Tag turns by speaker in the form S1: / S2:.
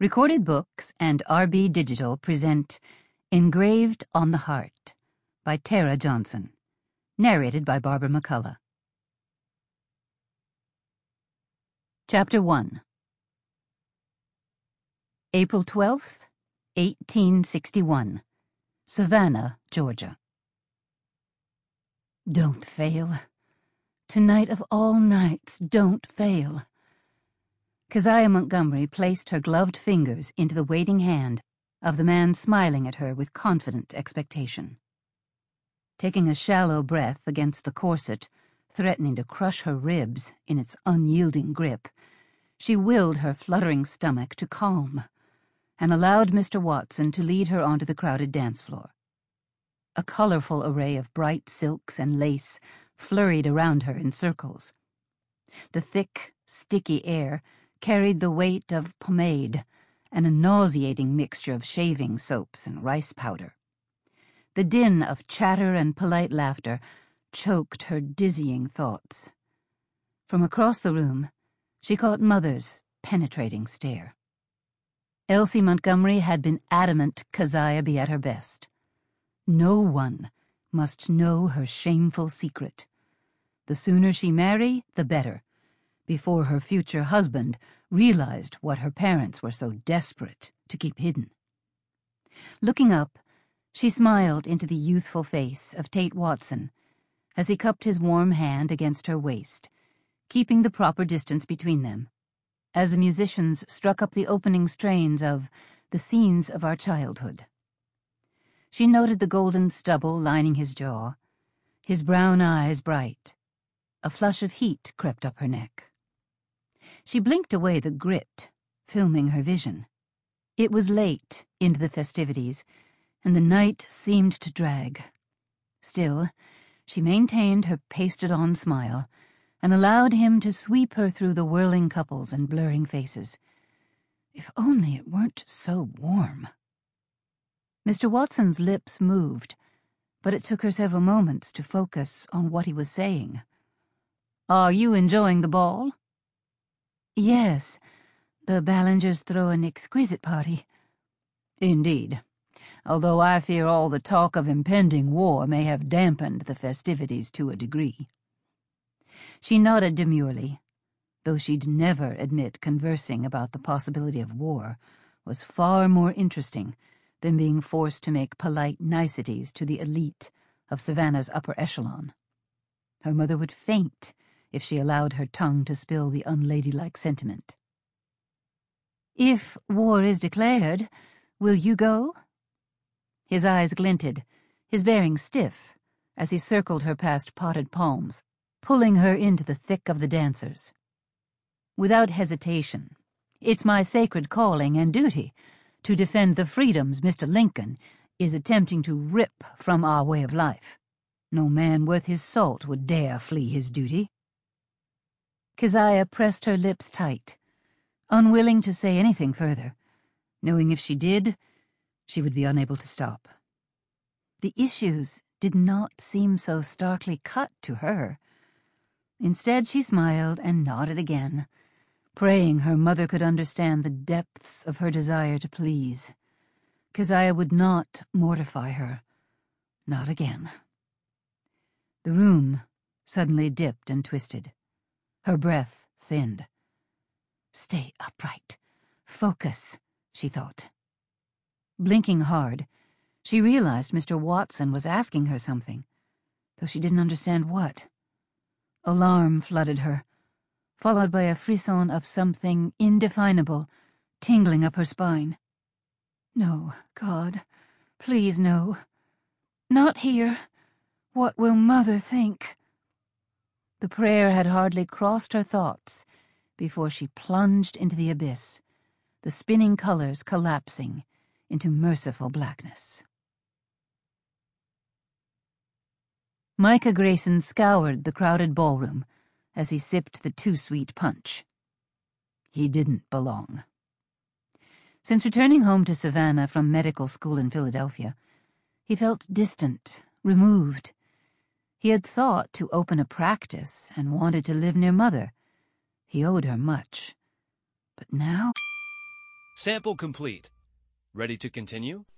S1: Recorded Books and RB Digital present Engraved on the Heart by Tara Johnson. Narrated by Barbara McCullough. Chapter 1. April 12th, 1861. Savannah, Georgia. Don't fail. Tonight of all nights, don't fail. Keziah Montgomery placed her gloved fingers into the waiting hand of the man smiling at her with confident expectation. Taking a shallow breath against the corset, threatening to crush her ribs in its unyielding grip, she willed her fluttering stomach to calm and allowed Mr. Watson to lead her onto the crowded dance floor. A colorful array of bright silks and lace flurried around her in circles. The thick, sticky air carried the weight of pomade and a nauseating mixture of shaving soaps and rice powder. The din of chatter and polite laughter choked her dizzying thoughts. From across the room, she caught Mother's penetrating stare. Elsie Montgomery had been adamant Keziah be at her best. No one must know her shameful secret. The sooner she marry, the better, before her future husband realized what her parents were so desperate to keep hidden. Looking up, she smiled into the youthful face of Tate Watson as he cupped his warm hand against her waist, keeping the proper distance between them, as the musicians struck up the opening strains of The Scenes of Our Childhood. She noted the golden stubble lining his jaw, his brown eyes bright. A flush of heat crept up her neck. She blinked away the grit, filming her vision. It was late into the festivities, and the night seemed to drag. Still, she maintained her pasted-on smile and allowed him to sweep her through the whirling couples and blurring faces. If only it weren't so warm. Mr. Watson's lips moved, but it took her several moments to focus on what he was saying. "Are you enjoying the ball?" "Yes. The Ballingers throw an exquisite party." "Indeed, although I fear all the talk of impending war may have dampened the festivities to a degree." She nodded demurely, though she'd never admit conversing about the possibility of war was far more interesting than being forced to make polite niceties to the elite of Savannah's upper echelon. Her mother would faint if she allowed her tongue to spill the unladylike sentiment. "If war is declared, will you go?" His eyes glinted, his bearing stiff, as he circled her past potted palms, pulling her into the thick of the dancers. "Without hesitation. It's my sacred calling and duty to defend the freedoms Mr. Lincoln is attempting to rip from our way of life. No man worth his salt would dare flee his duty." Keziah pressed her lips tight, unwilling to say anything further, knowing if she did, she would be unable to stop. The issues did not seem so starkly cut to her. Instead, she smiled and nodded again, praying her mother could understand the depths of her desire to please. Keziah would not mortify her. Not again. The room suddenly dipped and twisted. Her breath thinned. "Stay upright. Focus," she thought. Blinking hard, she realized Mr. Watson was asking her something, though she didn't understand what. Alarm flooded her, followed by a frisson of something indefinable tingling up her spine. "No, God, please no. Not here. What will Mother think?" The prayer had hardly crossed her thoughts before she plunged into the abyss, the spinning colors collapsing into merciful blackness. Micah Grayson scoured the crowded ballroom as he sipped the too-sweet punch. He didn't belong. Since returning home to Savannah from medical school in Philadelphia, he felt distant, removed. He had thought to open a practice and wanted to live near Mother. He owed her much. But now...
S2: Sample complete. Ready to continue?